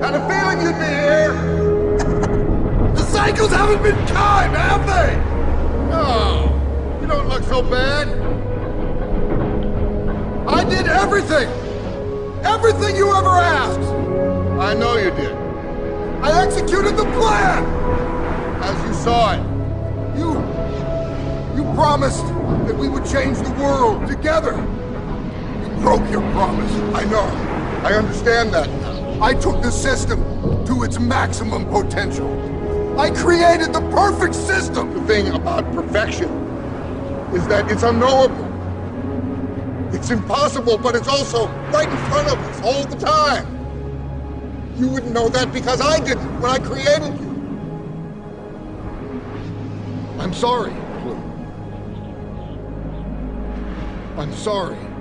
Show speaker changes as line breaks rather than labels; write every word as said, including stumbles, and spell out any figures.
Had a feeling you'd be here. The cycles haven't been kind, have they? No, you don't look so bad. I did everything. Everything you ever asked. I know you did. I executed the plan. As you saw it. You... You promised that we would change the world together. You broke your promise. I know. I understand that now. I took the system to its maximum potential. I created the perfect system. The thing about perfection is that it's unknowable. It's impossible, but it's also right in front of us all the time. You wouldn't know that because I didn't when I created you. I'm sorry, Clue. I'm sorry.